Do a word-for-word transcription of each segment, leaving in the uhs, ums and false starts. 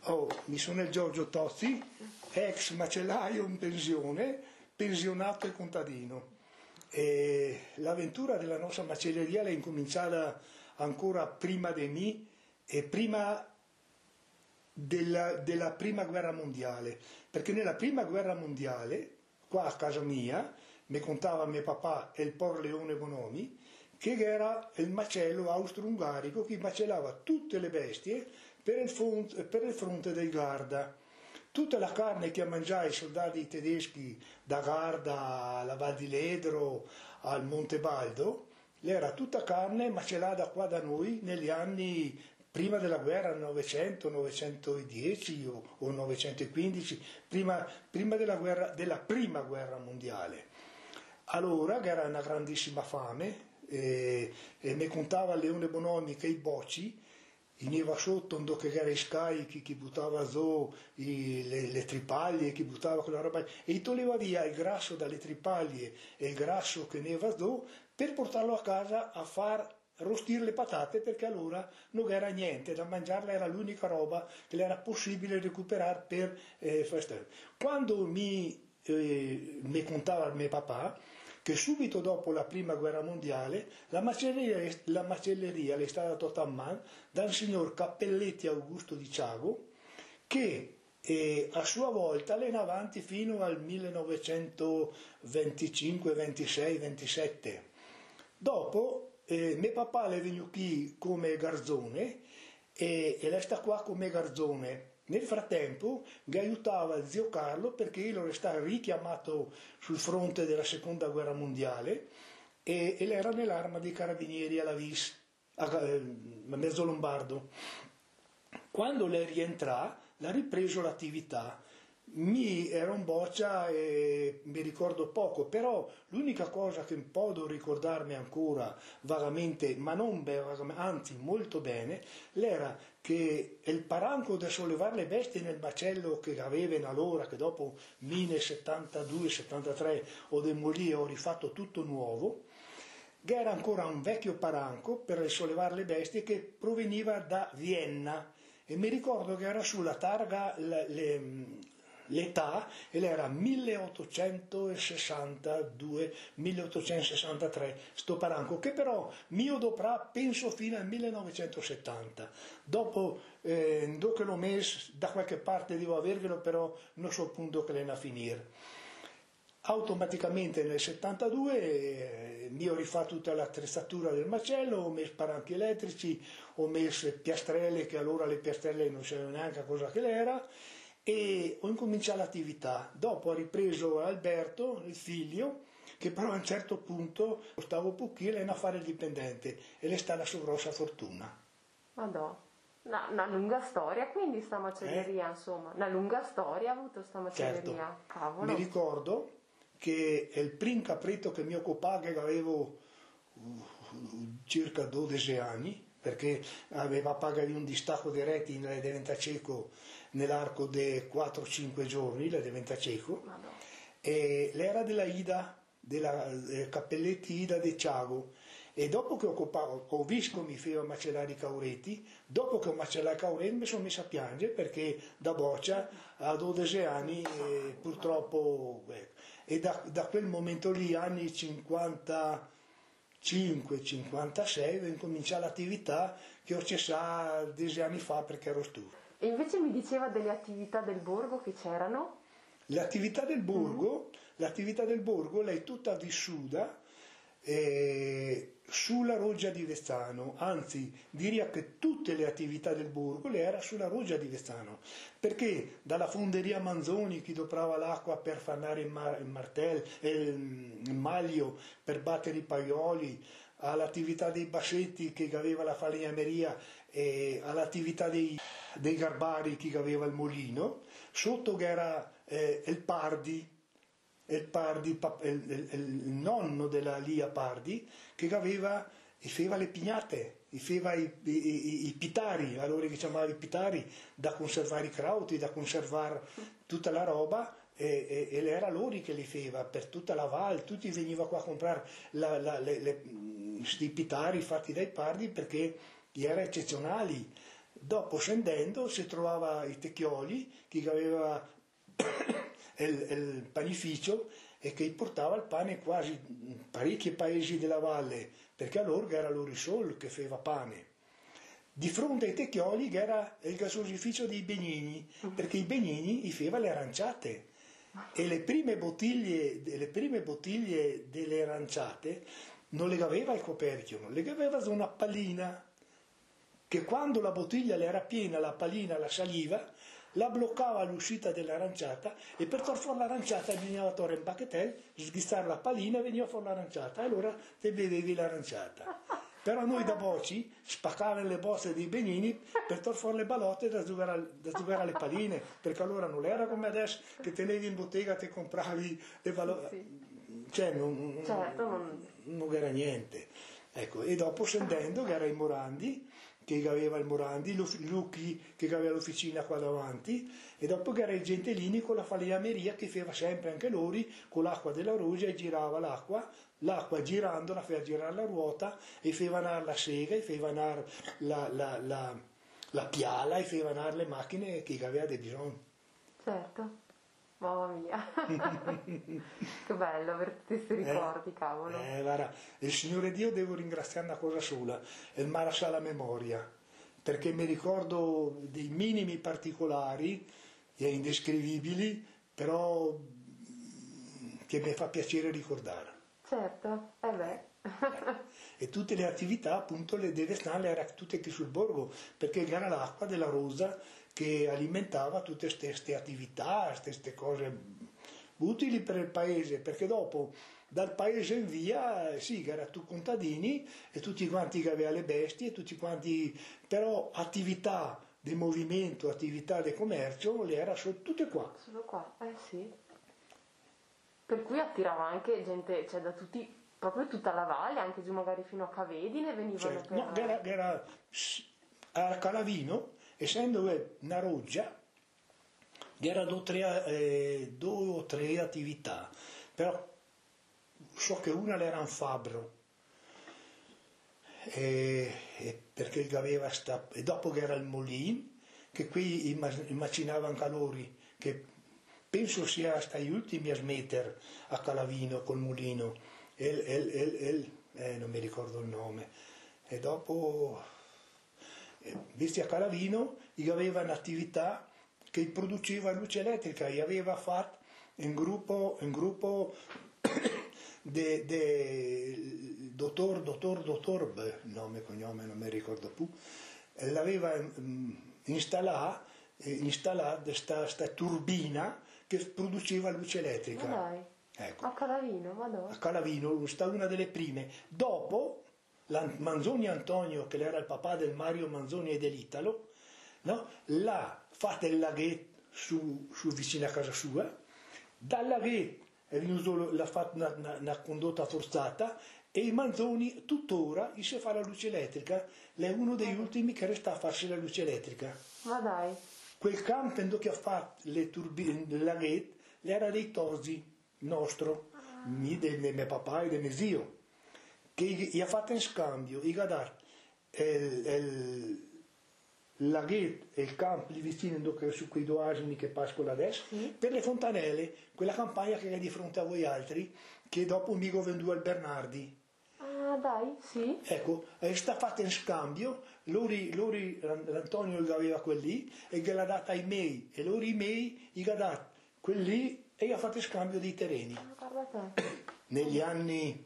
Oh, mi sono il Giorgio Tozzi, ex macellaio in pensione, pensionato e contadino. E l'avventura della nostra macelleria l'è incominciata ancora prima di me e prima della, della prima guerra mondiale, perché nella prima guerra mondiale, qua a casa mia, mi contava mio papà e il Por Leone Bonomi, che era il macello austro-ungarico che macellava tutte le bestie per il, fronte, per il fronte del Garda. Tutta la carne che mangiava i soldati tedeschi da Garda alla Val di Ledro al Monte Baldo, era tutta carne macellata qua da noi negli anni prima della guerra, novecento, novecentodieci o, o novecentoquindici, prima, prima della, guerra, della prima guerra mondiale. Allora, che era una grandissima fame, e, e mi contava Leone Bonomi che i bocci, veniva sotto un che era i scarichi, chi buttava zo, i, le, le tripaglie, chi buttava quella roba, e gli toglieva via il grasso dalle tripaglie e il grasso che ne va zo per portarlo a casa a far rostire le patate, perché allora non era niente da mangiarla, era l'unica roba che era possibile recuperare per eh, fare. Quando mi, eh, mi contava mio papà che subito dopo la prima guerra mondiale la macelleria, la macelleria le è stata tolta a mano dal signor Cappelletti Augusto di Ciago, che eh, a sua volta le è avanti fino al millenovecentoventicinque, ventisei, ventisette. Dopo eh, mio papà le è venuto qui come garzone e, e lei sta qua come garzone. Nel frattempo mi aiutava zio Carlo, perché io ero stato richiamato sul fronte della seconda guerra mondiale e, e era nell'arma dei carabinieri alla Vis, a, a Mezzo Lombardo. Quando lei rientrà, l'ha ripreso l'attività. Mi era un boccia e mi ricordo poco, però l'unica cosa che posso ricordarmi ancora vagamente, ma non vagamente, anzi molto bene, era che il paranco da sollevare le bestie nel macello che aveva allora, che dopo millenovecentosessantadue settantatré ho demolito e ho rifatto tutto nuovo, che era ancora un vecchio paranco per sollevare le bestie che proveniva da Vienna, e mi ricordo che era sulla targa le, le l'età, ed era milleottocentosessantadue milleottocentosessantatré sto paranco, che però mio doprà penso fino al millenovecentosettanta. Dopo eh, dopo che l'ho messo da qualche parte devo avervelo, però non so appunto che l'è a finire. Automaticamente nel settantadue eh, mi ho rifatto tutta l'attrezzatura del macello, ho messo paranchi elettrici, ho messo piastrelle, che allora le piastrelle non sapevano neanche cosa che l'era, e ho incominciato l'attività. Dopo ha ripreso Alberto, il figlio, che però a un certo punto stavo pochino e a fare il dipendente, e le sta la sua grossa fortuna. Madò, una, una lunga storia quindi sta macelleria, eh? Insomma, una lunga storia ha avuto sta macelleria. Certo. Cavolo. Mi ricordo che il primo capretto che mi occupava, che avevo uh, circa dodici anni, perché aveva pagato un distacco di reti in diventa cieco nell'arco di quattro cinque giorni, la diventa cieco, e l'era della Ida, della eh, Cappelletti Ida de Ciago, e dopo che occupavo, ho visto come mi faceva macellare i caureti, dopo che ho macellato i caureti mi sono messo a piangere, perché da boccia a dodici anni eh, purtroppo, ecco. E da, da quel momento lì, anni cinquanta cinque cinquantasei, ho incominciato l'attività che ho cessato dieci anni fa perché ero stufo. E invece mi diceva delle attività del borgo che c'erano? L'attività del borgo, mm. l'attività del borgo l'è tutta vissuta eh, sulla Roggia di Vezzano, anzi direi che tutte le attività del borgo le era sulla Roggia di Vezzano, perché dalla fonderia Manzoni, che doprava l'acqua per fannare il, mar, il martello, il, il maglio per battere i paioli, all'attività dei bassetti che aveva la falegnameria, e all'attività dei, dei garbari che aveva il molino, sotto che era eh, il Pardi, il, Pardi il, il, il nonno della Lia Pardi, che aveva, faceva le pignate, faceva i, i, i, i pitari, allora che chiamava i pitari, da conservare i crauti, da conservare tutta la roba, e, e, e era loro che li faceva per tutta la Val, tutti venivano qua a comprare la, la, le, le, questi pitari fatti dai Pardi, perché erano eccezionali. Dopo scendendo si trovava i Tecchioli, che aveva il, il panificio e che portava il pane quasi in parecchi paesi della valle, perché allora era l'Orisol che faceva pane. Di fronte ai Tecchioli era il gasosificio dei Benigni, perché i Benigni gli faceva le aranciate. E le prime bottiglie, le prime bottiglie delle aranciate non le aveva il coperchio, le aveva su una pallina, che quando la bottiglia le era piena, la pallina la saliva, la bloccava all'uscita dell'aranciata e per tor fuori l'aranciata veniva torre in bachetel, sghizzare la pallina e veniva fuori l'aranciata, e allora te bevevi l'aranciata. Però noi da Boci spaccavano le bozze dei Benigni per tor fuori le balotte da giocare alle palline, perché allora non era come adesso che tenevi in bottega, te compravi le balotte, sì. Cioè non, certo, non... non era niente. Ecco, e dopo scendendo che era il Morandi, che aveva il Morandi, Lucchi che aveva l'officina qua davanti, e dopo che era il Gentilini con la falegnmeria che faceva sempre anche loro con l'acqua della rugia e girava l'acqua, l'acqua girandola faceva girare la ruota e faceva andare la sega, e faceva andare la, la, la, la piala, e faceva andare le macchine che aveva dei bisogni. Certo. Mamma mia, che bello per tutti questi ricordi, eh, cavolo. Eh, guarda, il Signore Dio devo ringraziare una cosa sola, il Marasà la memoria, perché mi ricordo dei minimi particolari e indescrivibili, però che mi fa piacere ricordare. Certo, eh beh. E tutte le attività appunto le deve stare era tutte qui sul borgo, perché era l'acqua della Rosa che alimentava tutte queste attività, queste cose utili per il paese, perché dopo dal paese in via sì che era tu contadini e tutti quanti che aveva le bestie, tutti quanti, però attività di movimento, attività di commercio le era solo tutte qua. Solo qua, eh sì. Per cui attirava anche gente, cioè da tutti, proprio tutta la valle, anche giù magari fino a Cavedine venivano, certo, per... No, era, era a Calavino, essendo una roggia, era due o tre, eh, due o tre attività, però so che una era un fabbro, e, e perché aveva sta, e dopo che era il Molin, che qui immaginavano calori, che penso sia stati gli ultimi a smettere a Calavino col mulino, el, el, el, el, eh, non mi ricordo il nome, e dopo, eh, visti a Calavino, gli aveva un'attività che produceva luce elettrica, gli aveva fatto un gruppo, un gruppo de, de, dottor, dottor, dottor, beh, nome e cognome non mi ricordo più, l'aveva um, installato, eh, installata questa turbina che produceva luce elettrica. Ma dai, ecco. A Calavino, madonna. A Calavino, sta una delle prime. Dopo, Manzoni Antonio, che era il papà del Mario Manzoni e dell'Italo, no? L'ha fatta il laghetto su, su vicino a casa sua, dal laghetto è venuto, l'ha fatta una, una, una condotta forzata, e i Manzoni tuttora gli si fa la luce elettrica, è uno degli ultimi che resta a farsi la luce elettrica. Ma dai. Quel campo che ha fatto le turbine, il laghetto, era dei Tosi, nostro, ah. mio, del mio papà e del mio zio, che gli ha fatto in scambio, gli ha dato il, il laghetto e il campo lì vicino su quei due asini che pascono adesso, sì, per le fontanelle, quella campagna che è di fronte a voi altri, che dopo mi ho venduto al Bernardi. Ah, dai, sì. Ecco, è stata fatta in scambio, Lori, Lori, l'Antonio gli aveva quelli e gliel'ha data ai miei, e Lori i miei gli ha dato quelli e gli ha fatto in scambio dei terreni. Ah, negli anni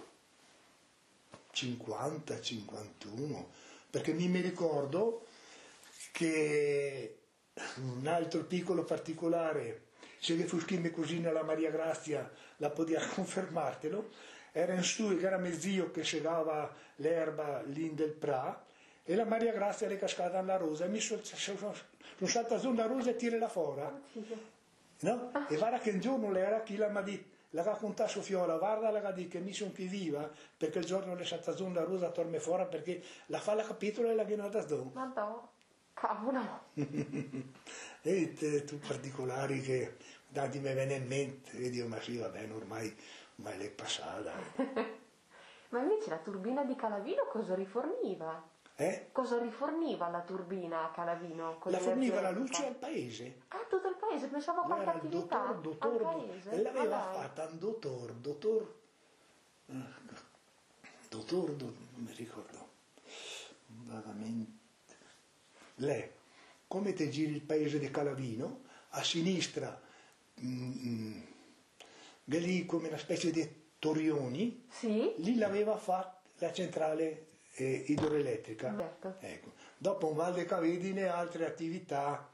cinquanta cinquantuno, perché mi, mi ricordo che un altro piccolo particolare, se che fuschi mia cugina la Maria Grazia la poteva confermartelo, era in su che era mio zio che segava l'erba lì del Pra, e la Maria Grazia è cascata nella rosa e mi sono sono saltata su una rosa e tirala fuori, no? E guarda che un giorno l'era chi la mi ha detto, la racconta sua fiola, guarda la che che mi sono più viva perché il giorno le salta su una rosa torna fuori perché la fa la capitola e la viene da su. Ma no, cavolo. E te, tu particolari che tanti mi viene in mente e dico ma sì va bene ormai, ormai l'è passata. Ma invece la turbina di Calavino cosa riforniva? Eh? Cosa riforniva la turbina a Calavino? Con La forniva la l'energia luce elettrica? al paese. Ah, tutto il paese, pensavo a Lui qualche era il attività dottor, dottor, al paese. e l'aveva Ma dai. fatta un dottor, dottor, eh, dottor, do- non mi ricordo, vagamente. Lei, come te giri il paese di Calavino, a sinistra, mm, mm, è lì come una specie di Torioni, Sì? lì l'aveva fatta la centrale eh, idroelettrica. Certo. Ecco. Dopo un Valde Cavedine altre attività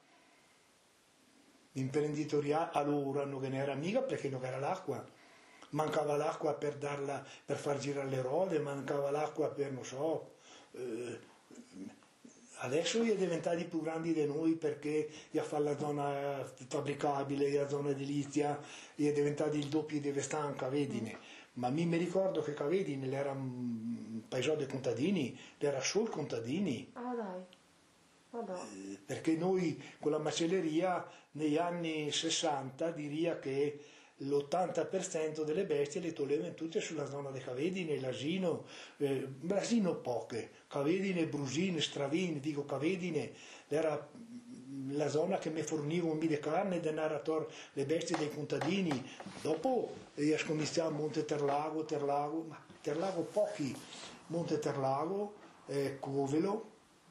imprenditoriali, allora non ne era mica perché non era l'acqua, mancava l'acqua per darla, per far girare le rode, mancava l'acqua per, non so, eh, adesso è diventati più grandi di noi perché gli ha fatto la zona fabbricabile, la zona edilizia, è diventati il doppio di Vestan Cavedine. Ma mi, mi ricordo che Cavedine era un paesaggio dei contadini, era solo contadini. Ah, dai. Madonna. Eh, perché noi con la macelleria negli anni sessanta diria che l'ottanta per cento delle bestie le toglievano tutte sulla zona di Cavedine, l'asino, eh, l'asino poche, Cavedine, Brusine, Stravine, dico Cavedine, era la zona che mi forniva un po' di carne, denaro le bestie dei contadini. Dopo eh, scominciamo Monte Terlago, Terlago, ma Terlago pochi, Monte Terlago, eh, Covelo,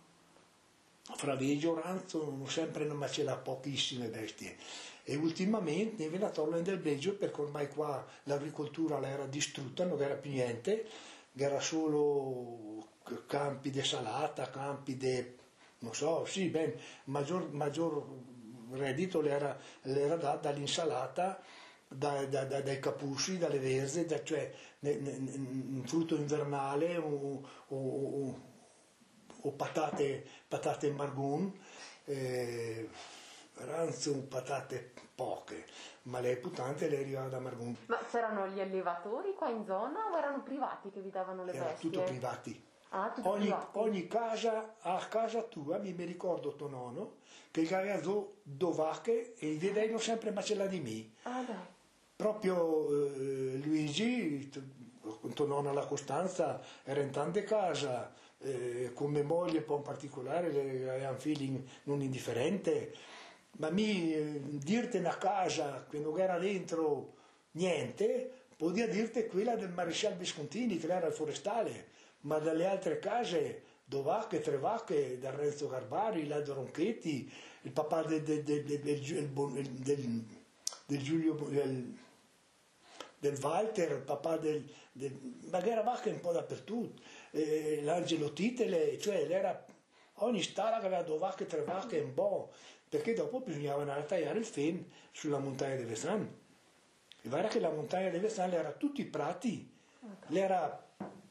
Fraveggio, Ranzo, sempre una macella pochissime bestie. E ultimamente ne a tornare del Belgio perché ormai qua l'agricoltura era distrutta, non era più niente, era solo campi di salata, campi di, non so, sì, ben, maggior, maggior reddito l'era, l'era dato dall'insalata, da, da, da, dai capusci, dalle verze, da, cioè ne, ne, un frutto invernale o, o, o patate, patate margun, eh, ranzo, patate poche, ma le puttane le arrivava da margun. Ma c'erano gli allevatori qua in zona o erano privati che vi davano le Era bestie? tutto privati. Ah, tutto Ogni, privati. ogni casa, a casa tua, mi, mi ricordo tuo nonno, che aveva due vacche e vedevano sempre macella di me. Ah, dai. Proprio eh, Luigi, tuo nonno alla Costanza, era in tante case, eh, come moglie poi in particolare, aveva un feeling non indifferente, ma mi eh, dirti una casa che non era dentro niente, podia dirti quella del maresciallo Viscontini, che era il forestale, ma dalle altre case, due vacche, tre vacche, da Renzo Garbari, Lado Ronchetti, il papà del, del, del, del, del, del, del Giulio... Del, del Walter, il papà del, del ma era vacca un po' dappertutto, eh, l'Angelo Titele, cioè era, ogni stalla che aveva due vacche, tre vacche, un po', perché dopo bisognava andare a tagliare il fen sulla montagna di Vessan. E guarda che la montagna di Vessan era tutti prati, era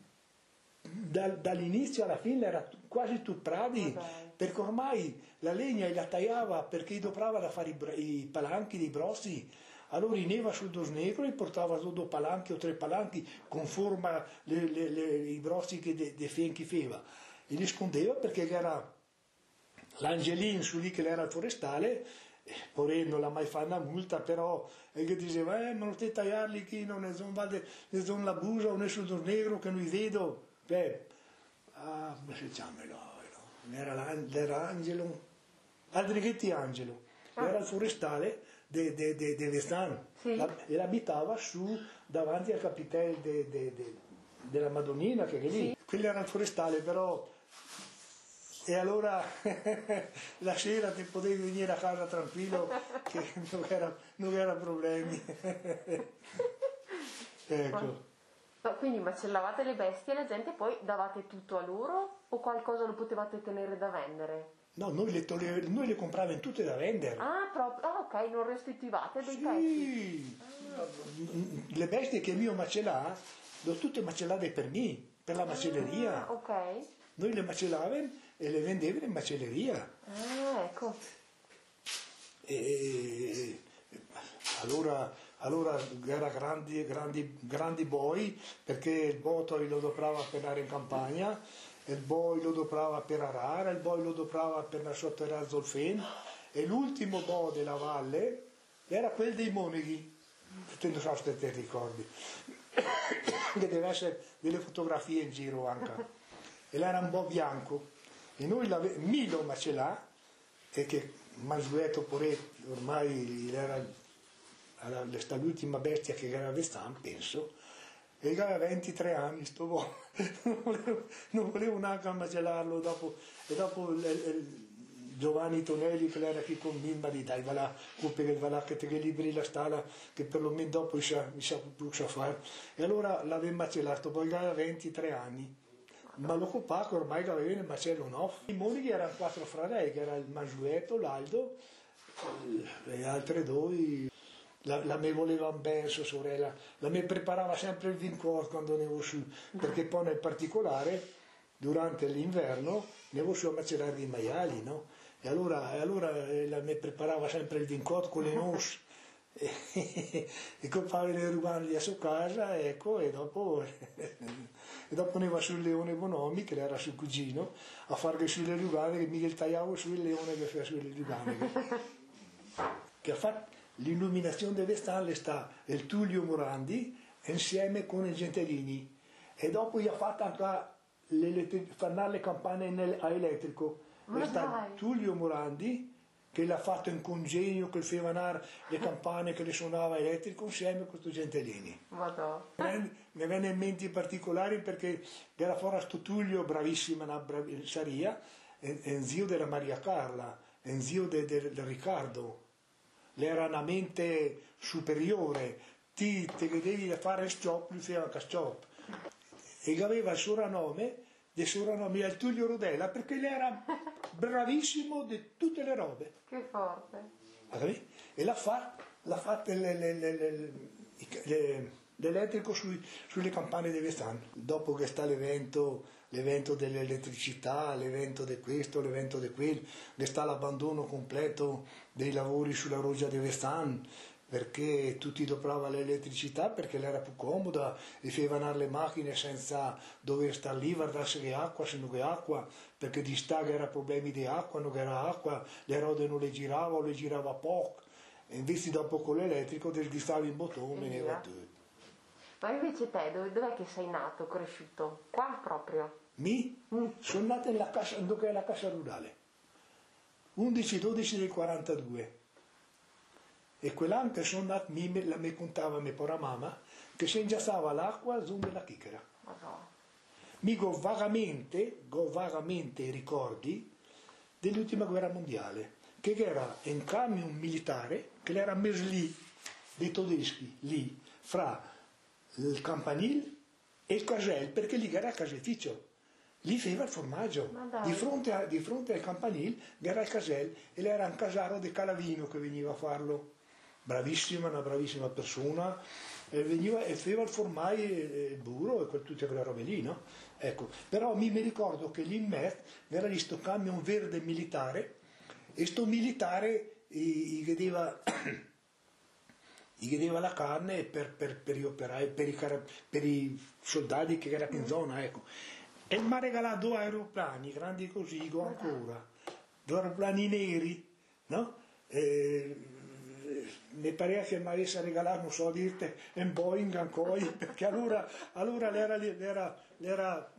dal, dall'inizio alla fine era quasi tutti prati, perché ormai la legna la tagliava perché dovrava da fare i, i palanchi dei brossi. Allora ineva sul dos negro e portava su due palanchi o tre palanchi con forma le, le, le, i brossi che de, de fianchi feva e li scondeva perché era l'Angelin su lì che era il forestale, eh, poi non l'ha mai fatto una multa, però e che diceva eh ma non te tagliarli qui non ne sono vade ne sono la busa o ne sul dos negro che non li vedo. Beh, ah come si chiama no? Era l'Angelo Aldrighetti Angelo, era il forestale de, de, de, de Vestan, sì. E l'abitava su davanti al capitello de, de, de, della Madonnina che è lì, sì. Quello era il forestale però, e allora la sera ti potevi venire a casa tranquillo che non era, non era problemi. Ecco. Ma quindi macellavate le bestie e la gente poi davate tutto a loro o qualcosa lo potevate tenere da vendere? No, noi le, tole- noi le compravamo tutte da vendere. Ah, proprio, ah, ok, non restituivate dei sì. pezzi? Ah. Le bestie che mio macellà, le ho tutte macellate per me, per la macelleria. Ah, ok. Noi le macellavamo e le vendevamo in macelleria. Ah, ecco. E, allora, allora era grandi, grandi, grandi boi, perché il botoi lo doprava per andare in campagna, il boi lo doprava per arare, il boi lo doprava per la sotterrare Zolfen, e l'ultimo bo della valle era quel dei Moneghi, non so se te ricordi, che deve essere delle fotografie in giro anche. e era un po' bianco. E noi Milo macellà, e che Mansueto Poretti ormai era l'ultima bestia che era Vestan, penso, e aveva ventitré anni, sto buono. non, volevo, non volevo neanche macellarlo dopo, e dopo il, il, Giovanni Tonelli che era qui con me, ma di dai, va là, che va là, che te liberi la stalla, che perlomeno dopo mi sa, mi sa più sa fare. E allora l'avevo macellato, poi aveva ventitré anni. Ma lo copaco ormai aveva il macello no. I mogli erano quattro fratelli, che era il Mansueto, l'Aldo, e altre due. La, la me voleva bene sua sorella, la me preparava sempre il vincore quando ne su, perché poi nel particolare durante l'inverno ne su a macellare i maiali, no? E allora, e allora la me preparava sempre il vincore con le noci e, e comprava le rugani a sua casa, ecco, e dopo e dopo ne va sul Leone Bonomi, che era suo cugino, a fare sulle rugane, che mica tagliavo sul leone che faceva sulle rugane, che, che ha fatto l'illuminazione del Vestan sta il Tullio Morandi insieme con i Gentilini, e dopo gli ha fatto anche fare le campane a elettrico. Sta Tullio Morandi che l'ha fatto in congegno, che faceva le campane che le suonava elettrico insieme con questi Gentilini. Mi venne in mente in particolare perché era fuori sto Tullio, bravissima una brav- saria, è, è zio della Maria Carla, è zio del de, de Riccardo. Era una mente superiore, ti te devi fare il stop, lui faceva il stop. E aveva il soprannome, del soprannome al Tullio Rodella, perché lui era bravissimo di tutte le robe. Che forte. E l'ha fatto, l'ha fatto le, le, le, le, le, l'elettrico sui, sulle campane di Vestan. Dopo che sta l'evento, l'evento dell'elettricità, l'evento di questo, l'evento di quello, che sta l'abbandono completo dei lavori sulla roggia di Vestan, perché tutti dopravano l'elettricità perché l'era più comoda, e facevano le macchine senza dover stare lì, guardarsi che acqua, se non che acqua, perché di sta che era problemi di acqua, non che era acqua, le rode non le girava o le girava poco, e invece dopo con l'elettrico del stava in bottone, ne va tutto. Ma invece te, dove, dov'è che sei nato, cresciuto? Qua proprio? Mi? Mm. Sono nato nella casa, dove è la casa rurale, undici dodici del quarantadue. E quell'anno che sono nato, mi, la mi contava mia povera mamma, che si ingiassava l'acqua su nella chicchera. Oh no. Mi go vagamente, go vagamente i ricordi dell'ultima guerra mondiale, che era un camion militare che l'era messo lì, dei tedeschi, lì, fra il campanile e il casel, perché lì era il caseificio. Lì faceva il formaggio, di fronte, a, di fronte al campanile era il casel, e era un casaro di Calavino che veniva a farlo. Bravissima, una bravissima persona, e veniva e faceva il formaggio e il burro e tutte quelle robe lì, no? Ecco, però mi, mi ricordo che lì in me era lì sto camion verde militare, e sto militare gli chiedeva, gli chiedeva la carne per, per, per gli operai, per i, per i soldati che erano in zona, ecco. E mi ha regalato due aeroplani grandi così, dico ancora, due aeroplani neri, no? E, mi pareva che mi avesse regalato, non so dirti, un Boeing ancora, perché allora, allora l'era, l'era, l'era,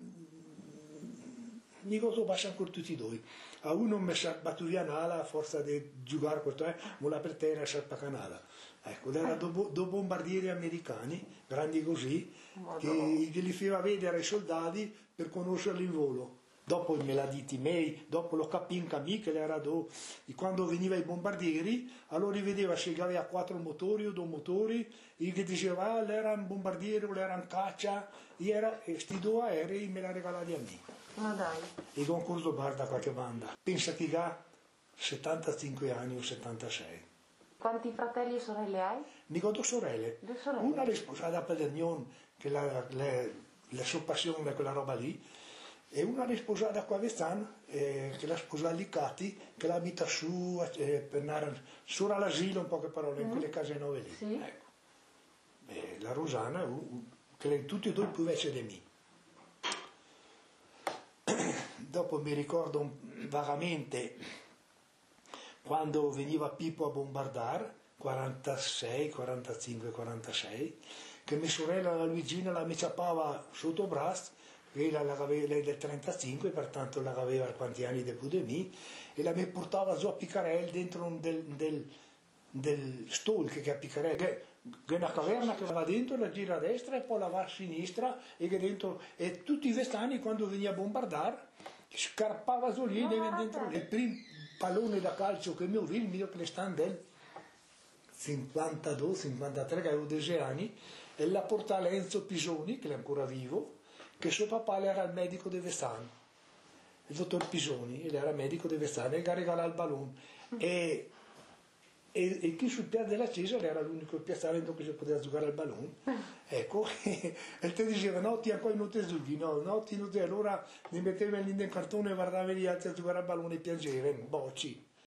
mi gozo basta ancora tutti e due. A uno mi si è battuto via a forza di giocare questo, eh, ma la per terra si è canale. Ecco, era due bombardieri americani, grandi così, che, che li faceva vedere ai soldati per conoscerli in volo. Dopo me l'ha diti me, dopo lo capì in camì che era do, e quando veniva i bombardieri, allora rivedeva se aveva quattro motori o due motori, e che diceva ah, l'era un bombardiere o l'era un caccia, e era, questi due aerei me l'ha regalati a me. Ma dai. E concorso da qualche banda. Pensa che ha settantacinque anni o settantasei. Quanti fratelli e sorelle hai? Mi ho due sorelle. Due sorelle? Una è sposata a Padernion, che la, la, la sua passione è quella roba lì, e una è sposata qua a Vestan, eh, che l'ha sposata lì Cati, che l'ha abita su, eh, per andare solo all'asilo, in poche parole, mm. in quelle case nuove lì. Sì. Ecco. E la Rosana, uh, che tutti e due più vecchi di me. Dopo mi ricordo vagamente quando veniva Pippo a bombardare, quarantasei, quarantacinque, quarantasei, che mia sorella la Luigina la mi ciappava sotto braccio, Lei, la aveva, lei del trentacinque, pertanto la aveva quanti anni dopo di me, e la mi portava giù a Picarel dentro un del, del, del stalk che a Picarel, che è una caverna che va dentro, la gira a destra e poi la va a sinistra, e che dentro, e tutti i vestani quando veniva a bombardare, scarpava giù lì, no, dentro lì. Il primo pallone da calcio che mi ho visto, il mio che sta del cinquantadue cinquantatré, che avevo dieci anni, e la portò a Enzo Pisoni, che è ancora vivo, che suo papà era il medico di Vessano, il dottor Pisoni, ed era medico di Vessano, e gli ha regalato il ballone. E, e, e chi sul piazza della Cesa era l'unico piazzamento che si poteva giocare al ballone. Ecco, e, e te diceva, no, ti ancora non ti giochi, no, no, ti non ti, allora mi mettevi lì nel cartone e guardavi gli altri a giocare al ballone e piangevano, bocci.